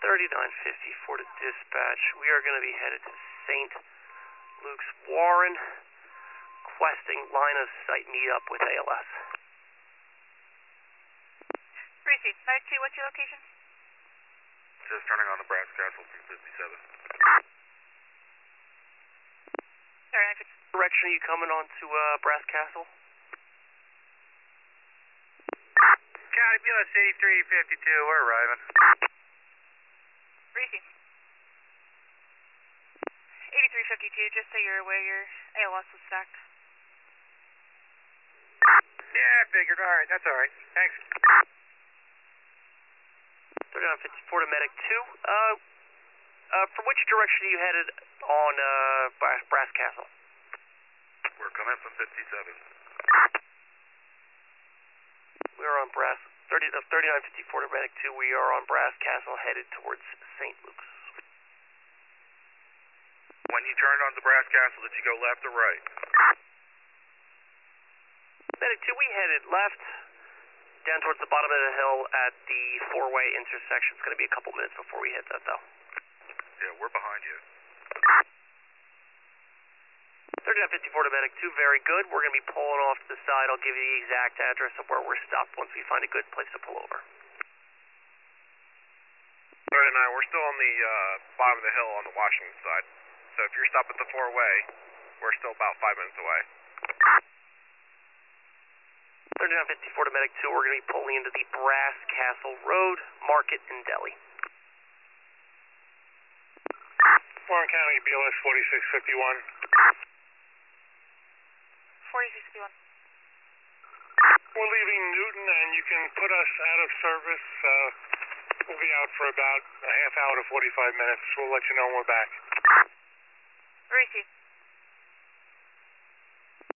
3954 to dispatch. We are going to be headed to St. Luke's Warren, requesting line of sight meet up with ALS. Receive. 92, what's your location? Just turning on the Brass Castle from 57. Sorry, Direction are you coming on to Brass Castle? County BLS 8352, we're arriving. Receive. 8352, just so you're aware, your ALS was stacked. Yeah, I figured. Alright, that's alright. Thanks. 3954 to Medic 2. From which direction are you headed on Brass Castle? We're coming from 57. We are on 3954 to Medic 2. We are on Brass Castle headed towards St. Luke's. When you turned on the Brass Castle, did you go left or right? Medic 2, we headed left, down towards the bottom of the hill at the four-way intersection. It's going to be a couple minutes before we hit that, though. Yeah, we're behind you. 3954 to Medic 2, very good. We're going to be pulling off to the side. I'll give you the exact address of where we're stopped once we find a good place to pull over. 39, we're still on the bottom of the hill on the Washington side. So if you're stopped at the four-way, we're still about 5 minutes away. 3954 to Medic 2, we're going to be pulling into the Brass Castle Road, Market, and Delhi. Warren County, BLS 4651. 4651. We're leaving Newton, and you can put us out of service. We'll be out for about a half hour to 45 minutes. We'll let you know when we're back. Receive.